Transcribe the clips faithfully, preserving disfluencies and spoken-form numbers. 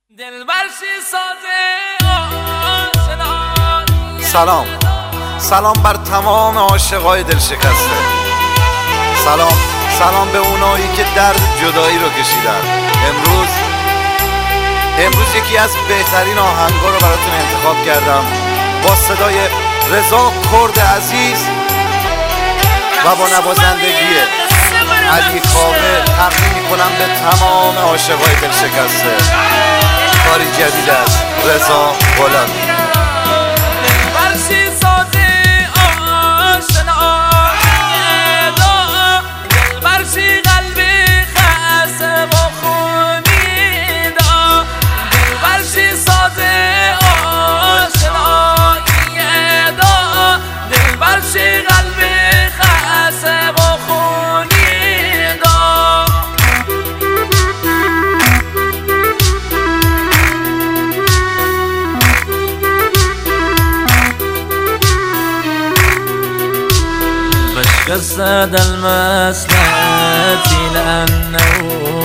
سلام سلام بر تمام عاشقای دل شکسته. سلام سلام به اونایی که درد جدایی رو کشیدن. امروز امروز یکی از بهترین آهنگا رو براتون انتخاب کردم با صدای رضا کرد عزیز و با نوازندگی علی کاوه تقدیم میکنم به تمام عاشقای دل شکسته. کاری جدید از رضا غلامی. قصد المسلتي لأنه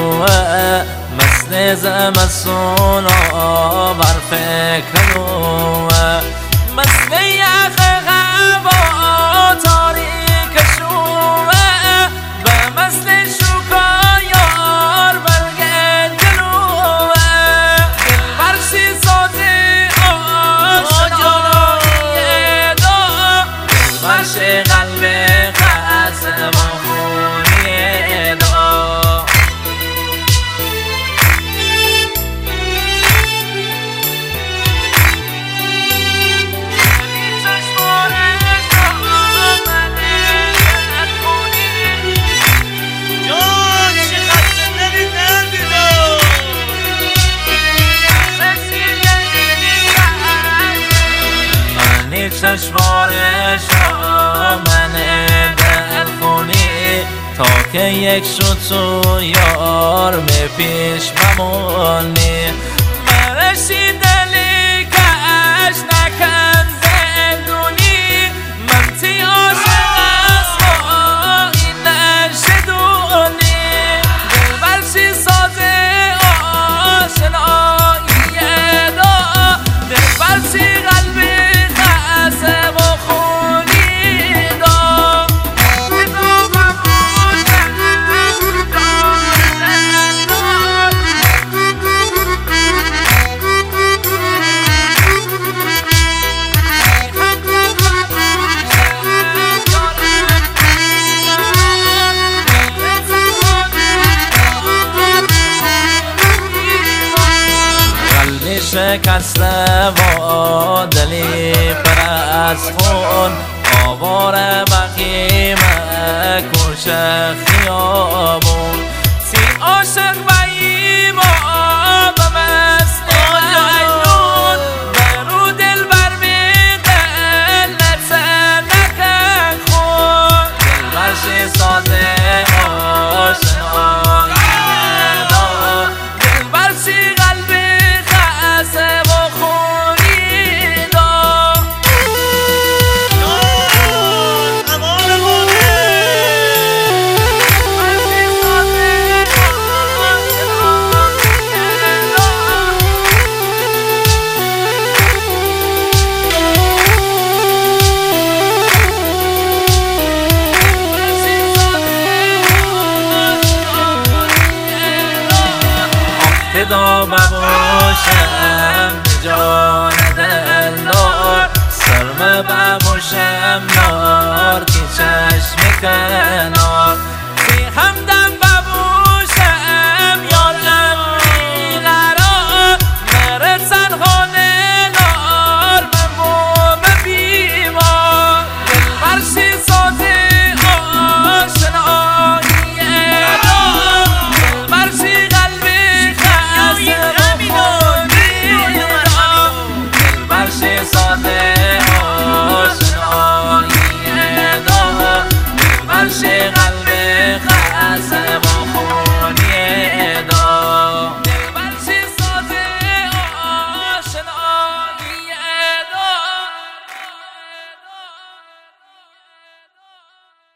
مثل زمسون بعرفك هو مثل ياخ غابة تاريك شوه بمثل شوكا يار برقل جلوه دل برشي صوتي آشنا يدا دل برشي قلبي چشمارش من دل خونی تا که یک شد تو یار می پیش بمونی مرشی دلی کش نکن زندونی من تی عاشق است با این نشدونی دل برشی سازه آشنایی دا دل برشی قلبی شکسته و دلی پر از خون آواره بخیمه کش خیابون سی عاشق باییم و به مثل مجنون برو دل بر می دل نتسه نکن خون دل برشی سازه آشنایی دا دل برشی قلبی فدا بباشم جان دلدار سرمه بباشم نار که چشم کنار